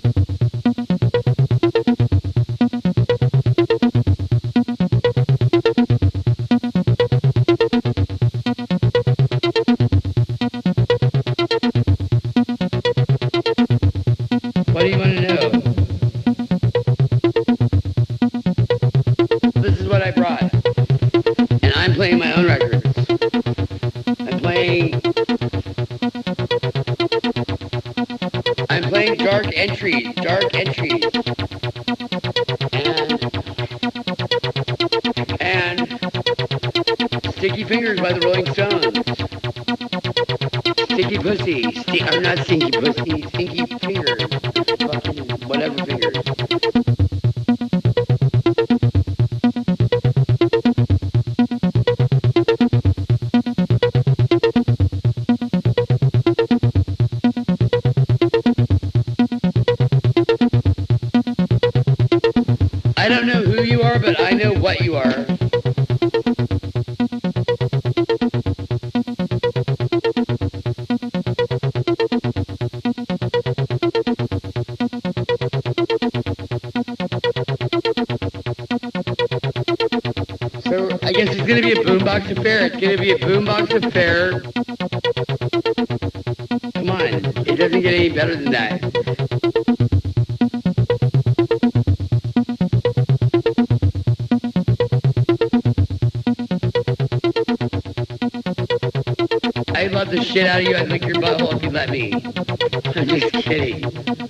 What do you want to know? This is what I brought. And I'm playing my own records. I'm playing Dark Entries. And Sticky Fingers by the Rolling Stones. Sticky Pussy. Or not Stinky Pussy. Stinky Fingers. Fucking whatever fingers. I don't know who you are, but I know what you are. So I guess it's gonna be a boombox affair. It's gonna be a boombox affair. Come on, it doesn't get any better than that. I'd love the shit out of you. I'd lick your butthole if you let me. I'm just kidding.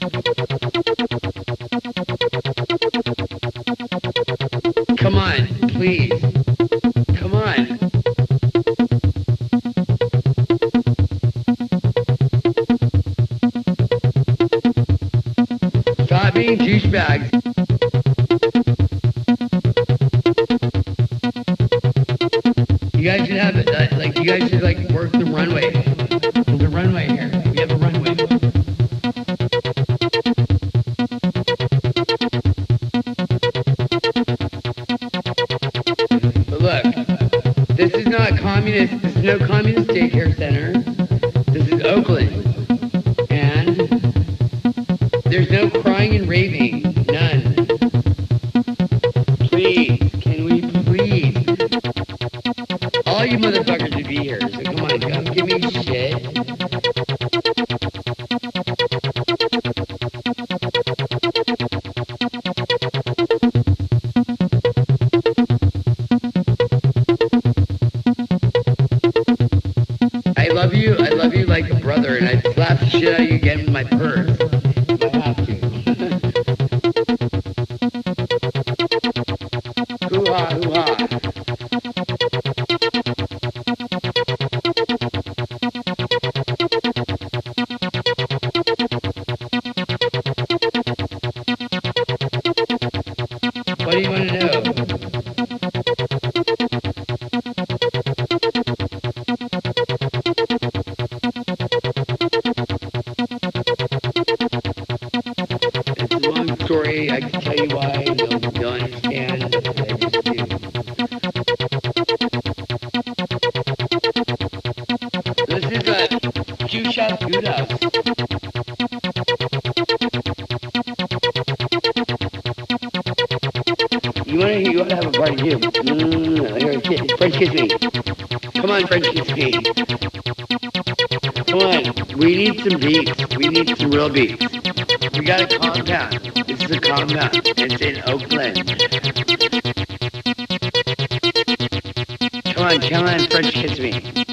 Come on, please. Come on. Stop being douchebags. You guys should have it. You guys should work the runway. There's a runway here. We have a runway. But look, this is not communist. This is no communist daycare center. This is Oakland, and there's no crying and raving. None. Please, can we please? All you motherfuckers would be here, so come on, come give me shit. I love you like a brother, and I'd slap the shit out of you again with my purse. If I have to. Hoo-ha, hoo-ha. What do you want to know? It's a long story. I can tell you why. You'll understand. I just do. This is a Q-Shot Gouda. You wanna have a party too? French kiss me. Come on, French kiss me. Come on, we need some beats. We need some real beats. We got a compound. This is a compound. It's in Oakland. Come on, French kiss me.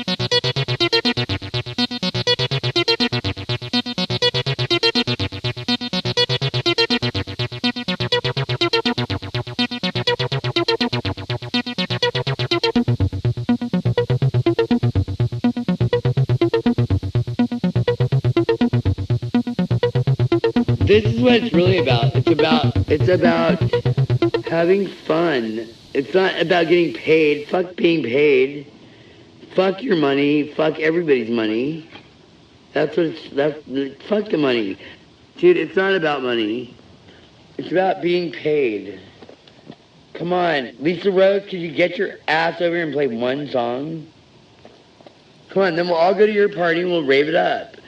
This is what it's really about. It's about having fun. It's not about getting paid. Fuck being paid. Fuck your money. Fuck everybody's money. Fuck the money. Dude, it's not about money. It's about being paid. Come on. Lisa Rose, could you get your ass over here and play one song? Come on, then we'll all go to your party and we'll rave it up.